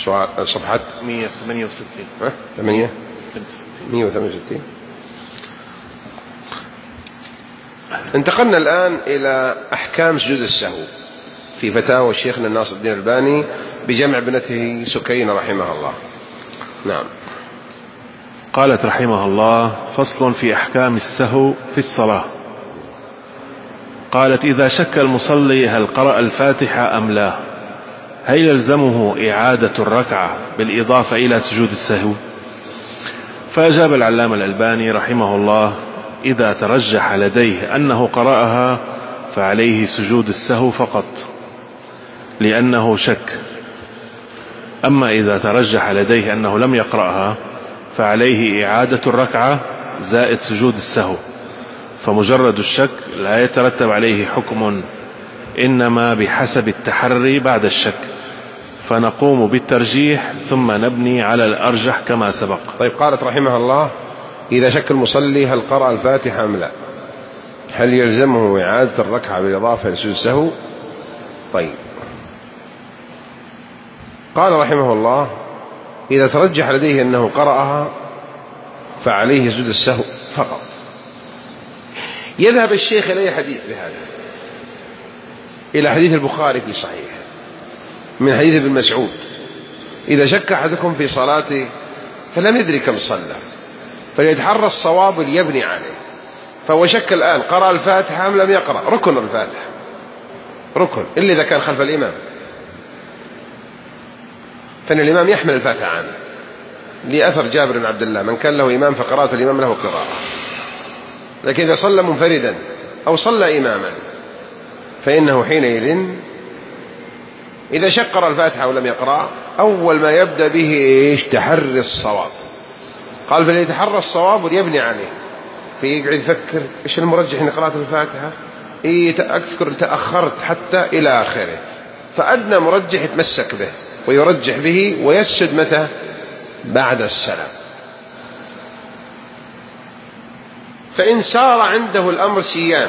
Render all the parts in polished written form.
سؤال صفحة 168. 168. انتقلنا الآن إلى أحكام سجود السهو في فتاوى شيخنا ناصر الدين الألباني بجمع ابنته سكينة رحمه الله. نعم. قالت رحمه الله: فصل في أحكام السهو في الصلاة. قالت: إذا شك المصلي هل قرأ الفاتحة أم لا، هل يلزمه إعادة الركعة بالإضافة إلى سجود السهو؟ فأجاب العلامة الألباني رحمه الله: إذا ترجح لديه أنه قرأها فعليه سجود السهو فقط لأنه شك، أما إذا ترجح لديه أنه لم يقرأها فعليه إعادة الركعة زائد سجود السهو، فمجرد الشك لا يترتب عليه حكم، إنما بحسب التحري بعد الشك، فنقوم بالترجيح ثم نبني على الأرجح كما سبق. طيب، قالت رحمه الله: إذا شك المصلي هل قرأ الفاتحة أم لا، هل يلزمه إعادة الركعة بالإضافة لسجود السهو؟ طيب، قال رحمه الله: إذا ترجح لديه أنه قرأها فعليه سجود السهو فقط. يذهب الشيخ إليه حديث بهذا، إلى حديث البخاري في صحيح من حديث ابن مسعود: إذا شك أحدكم في صلاته فلم يدري كم صلى فليتحرى الصواب ليبني عليه. فهو شك الآن قرأ الفاتحة أم لم يقرأ. ركن الفاتحة ركن إلا إذا كان خلف الإمام، فإن الإمام يحمل الفاتحة عنه، لأثر جابر بن عبد الله: من كان له إمام فقراءة الإمام له قراءة. لكن إذا صلى منفردا أو صلى إماما فإنه حينئذ إذا شك قرأ الفاتحة ولم يقرأ، أول ما يبدأ به إيش؟ تحري الصواب. قال: فليتحرى الصواب وليبني عليه. فيقعد يفكر: إيش المرجح إن قرأت الفاتحة؟ أذكر تأخرت حتى إلى آخره، فأدنى مرجح يتمسك به ويرجح به ويسجد متى؟ بعد السلام. فإن سار عنده الأمر سيان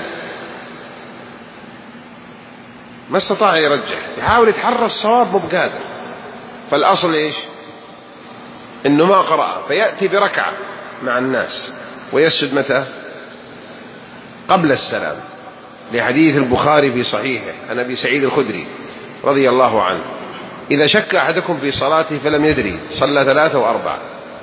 ما استطاع يرجح، يحاول يتحرى الصواب مو بقادر، فالأصل إيش؟ إنه ما قرأ، فيأتي بركعة مع الناس ويسجد متى؟ قبل السلام، لحديث البخاري في صحيحه عن أبي سعيد الخدري رضي الله عنه: إذا شك أحدكم في صلاته فلم يدري صلى 3 أو 4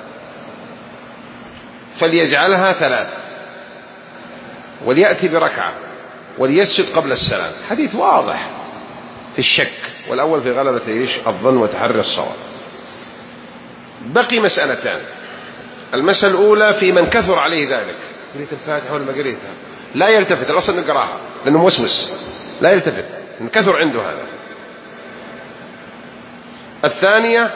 فليجعلها 3 وليأتي بركعة وليسجد قبل السلام. حديث واضح في الشك، والأول في غلبة إيش؟ الظن وتحري الصواب. بقي مسألتان. المسألة الأولى في من كثر عليه ذلك: قريت الفاتحة ولا ما قريتها؟ لا يلتفت، الأصل نقراها لأنه موسوس، لا يلتفت، كثر عنده هذا. الثانية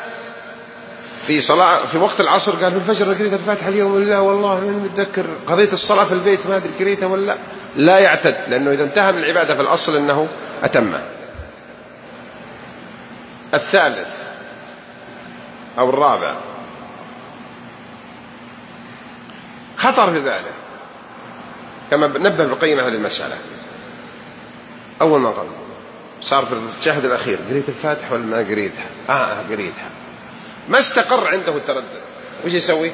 في وقت العصر قال: في الفجر قريت الفاتحة اليوم ولا لا؟ والله أنا متذكر قضيت الصلاة في البيت ما أدري قريتها ولا لا. لا يعتد، لأنه إذا انتهى من العبادة في الأصل أنه أتمه. الثالث أو الرابع خطر في ذلك، كما نبه ابن القيم هذه المسألة. أول ما قال صار في الشهد الأخير: قريت الفاتحة ولا ما قريتها؟ قريتها. ما استقر عنده التردد، وش يسوي؟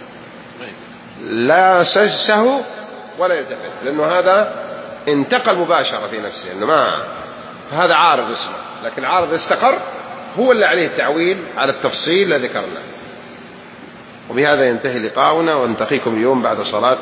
لا سهو ولا يلتفت، لأنه هذا انتقل مباشرة في نفسه، إنه ما هذا عارض اسمه، لكن عارض استقر هو اللي عليه التعويل على التفصيل الذي ذكرناه. وبهذا ينتهي لقاؤنا، ونلتقيكم اليوم بعد صلاة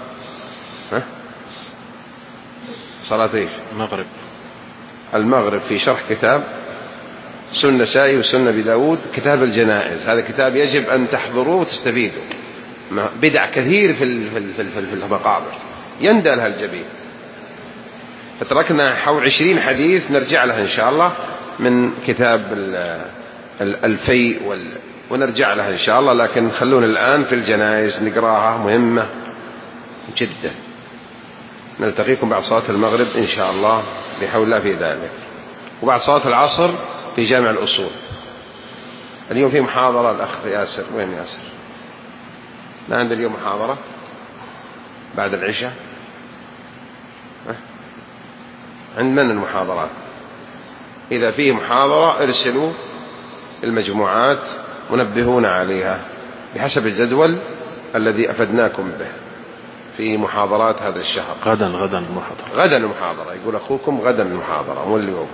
صلاة إيش؟ المغرب في شرح كتاب سنة النسائي وسنة أبي داود، كتاب الجنائز. هذا كتاب يجب أن تحضروه وتستفيدوا. بدع كثير في المقابر يندى لها الجبين، فتركنا حول 20 حديث نرجع لها إن شاء الله من كتاب الفيء ونرجع لها إن شاء الله، لكن خلونا الآن في الجنائز نقراها، مهمة جدا. نلتقيكم بعد صلاة المغرب إن شاء الله بحول الله في ذلك، وبعد صلاة العصر في جامع الأصول. اليوم في محاضرة الأخ ياسر. وين ياسر؟ ما عند اليوم محاضرة بعد العشاء؟ عند من المحاضرات؟ إذا فيه محاضرة ارسلوا المجموعات منبهون عليها بحسب الجدول الذي أفدناكم به في محاضرات هذا الشهر. غدا المحاضرة. غدا المحاضرة، يقول أخوكم غدا المحاضرة مو اليوم.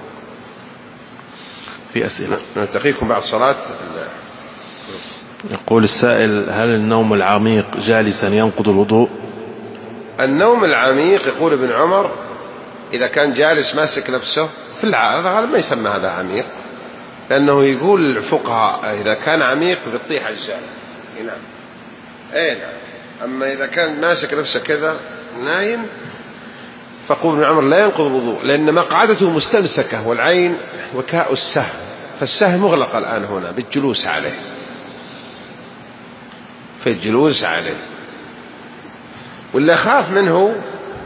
في أسئلة. نلتقيكم بعد صلاة. يقول السائل: هل النوم العميق جالسا ينقض الوضوء؟ النوم العميق يقول ابن عمر إذا كان جالس ماسك نفسه في الغالب ما يسمى هذا عميق، لأنه يقول الفقهاء إذا كان عميق بيطيح الجال. نعم. نعم. أما إذا كان ماسك نفسه كذا نايم فقول ابن عمر لا ينقض الوضوء، لأن مقعدته مستمسكة والعين وكاء السهم، فالسهم مغلق الآن هنا بالجلوس عليه، في الجلوس عليه. واللي أخاف منه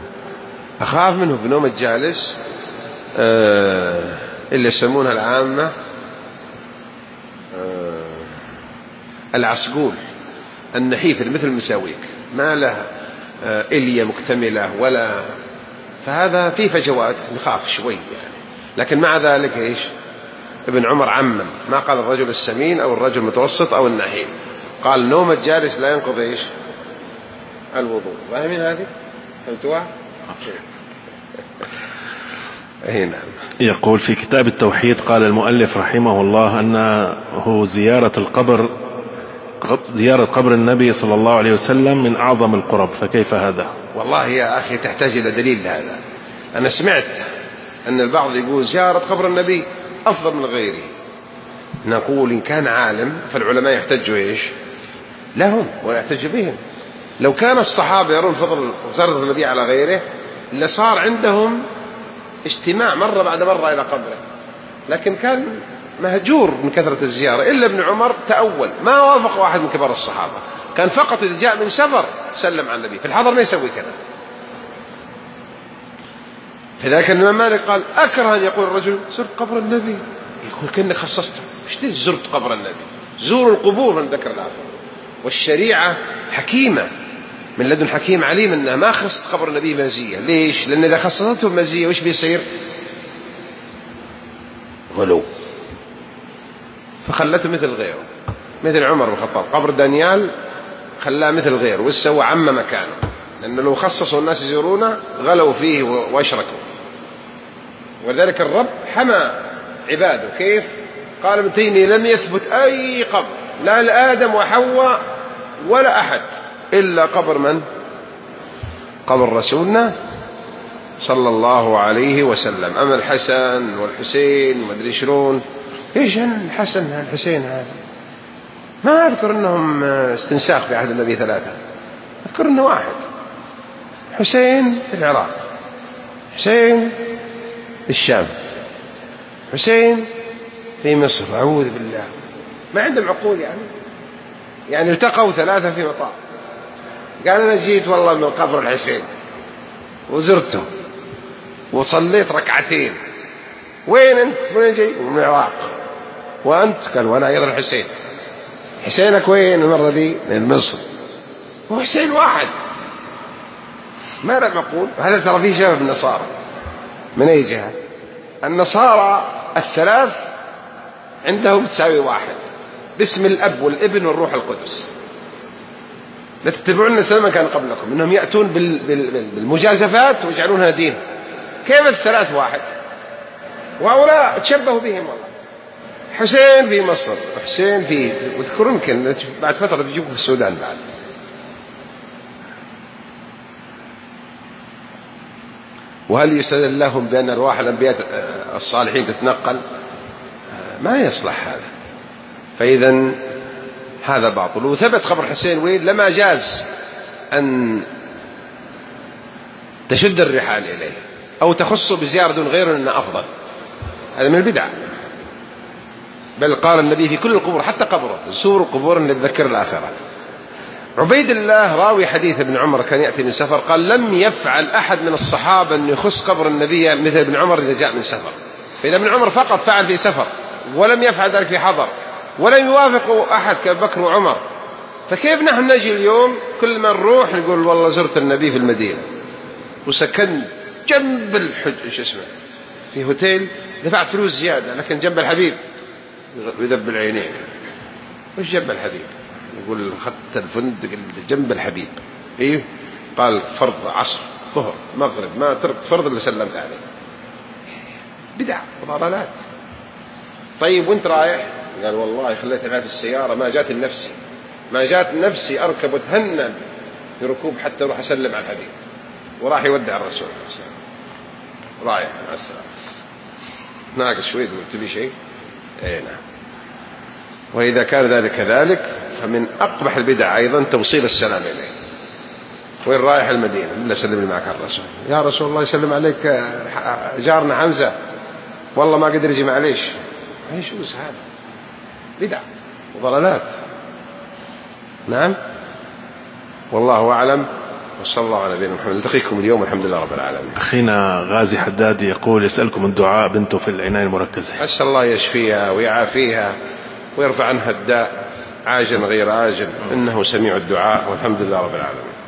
في نوم الجالس اللي يسمونها العامة العسقول النحيف اللي مثل المساويك، ما له إلية مكتملة ولا، فهذا فيه فجوات نخاف شوي يعني. لكن مع ذلك إيش ابن عمر عمم، ما قال الرجل السمين أو الرجل المتوسط أو النحيف، قال نوم الجالس لا ينقض إيش الوضوء. فاهمين هذه؟ فهمتوها؟ نعم. يقول في كتاب التوحيد قال المؤلف رحمه الله أنه زيارة قبر النبي صلى الله عليه وسلم من أعظم القرب، فكيف هذا؟ والله يا أخي تحتاج إلى دليل لهذا. أنا سمعت أن البعض يقول زيارة قبر النبي أفضل من غيره. نقول إن كان عالم فالعلماء يحتجوا إيش لهم ولا يحتج بهم. لو كان الصحابة يرون فضل زيارة النبي على غيره لصار عندهم اجتماع مرة بعد مرة إلى قبره، لكن كان مهجور من كثرة الزيارة. إلا ابن عمر تأول، ما وافق واحد من كبار الصحابة، كان فقط إذا جاء من سفر سلم على النبي، في الحضر ما يسوي كذا. فذلك الإمام مالك قال أكره أن يقول الرجل زرت قبر النبي، يقول كأنك خصصته، مش زرت قبر النبي، زوروا القبور من ذكر الآخر. والشريعة حكيمة من لدن حكيم عليم أنها ما خصت قبر النبي مزية. ليش؟ لأن إذا خصصته مزية وش بيصير؟ غلو، فخلته مثل غيره، مثل عمر بن الخطاب قبر دانيال خلاه مثل غيره وسوى عم مكانه، لأنه لو خصصوا الناس يزورونه غلوا فيه واشركوا. ولذلك الرب حمى عباده. كيف؟ قال ابن تيمية لم يثبت أي قبر لا لآدم وحواء ولا أحد إلا قبر من؟ قبر رسولنا صلى الله عليه وسلم. أما الحسن والحسين وما أدري شلون، إيش الحسن الحسين هذا؟ ما أذكر أنهم استنساخ في عهد النبي 3، أذكر أنه واحد، حسين في العراق، حسين في الشام، حسين في مصر. أعوذ بالله، ما عندهم عقول يعني التقوا 3 في وطاء. قال أنا جيت والله من قبر الحسين وزرته وصليت 2 ركعتين. وين أنت؟ وين جاي؟ من العراق. وأنت؟ قال وأنا أيضا الحسين. حسينك وين المرة دي؟ من مصر. وحسين واحد، ما له معقول. هذا ترى فيه شبه النصارى. من أي جهة؟ النصارى 3 عندهم تساوي 1 باسم الأب والابن والروح القدس. لا تتبعون سنة كان قبلكم إنهم يأتون بالمجازفات ويجعلونها دين. كيف 3 واحد؟ وهؤلاء تشبهوا بهم والله. حسين في مصر، حسين في، وذكروا يمكن بعد فترة بيجيبوا في السودان بعد. وهل يستدل لهم بأن أرواح الأنبياء الصالحين تتنقل؟ ما يصلح هذا. فإذا هذا باطل. وثبت خبر حسين وين لما جاز أن تشد الرحال إليه أو تخص بزيارة دون غيره أنه أفضل. هذا من البدع. بل قال النبي في كل القبور حتى قبره زوروا القبور اللي تذكر الآخرة. عبيد الله راوي حديث ابن عمر كان يأتي من سفر قال لم يفعل أحد من الصحابة أن يخص قبر النبي مثل ابن عمر إذا جاء من سفر. فإذا ابن عمر فقط فعل في سفر ولم يفعل ذلك في حضر ولم يوافق أحد كبكر وعمر، فكيف نحن نجي اليوم كل ما نروح نقول والله زرت النبي في المدينة وسكن جنب الحج إيش اسمه في هوتيل، دفعت فلوس زيادة لكن جنب الحبيب يذب العينين. وش جنب الحبيب؟ يقول أخذت الفندق جنب الحبيب. إيه؟ قال فرض عصر ظهر مغرب ما تركت فرض اللي سلمت عليه. بدع وضلالات. طيب وانت رايح؟ قال والله خليت معي في السيارة ما جات نفسي أركب وتهنى بركوب حتى أروح أسلم على الحبيب. وراح يودع الرسول رايح مع السلامة. ناقص شوي تقول تبي شيء؟ اي نعم. وإذا كان ذلك كذلك فمن أقبح البدع أيضا توصيل السلام إليه. وين رايح المدينة؟ إلا سلم لي معك الرسول. يا رسول الله يسلم عليك جارنا حمزة والله ما قدر يجي معليش. ايش هو هذا؟ بدع وضلالات. نعم. والله أعلم وصلى الله على نبينا محمد. نلتقيكم اليوم والحمد لله رب العالمين. أخينا غازي حداد يقول يسألكم الدعاء بنته في العناية المركزة. أسأل الله يشفيها ويعافيها ويرفع عنها الداء عاجل غير آجل إنه سميع الدعاء والحمد لله رب العالمين.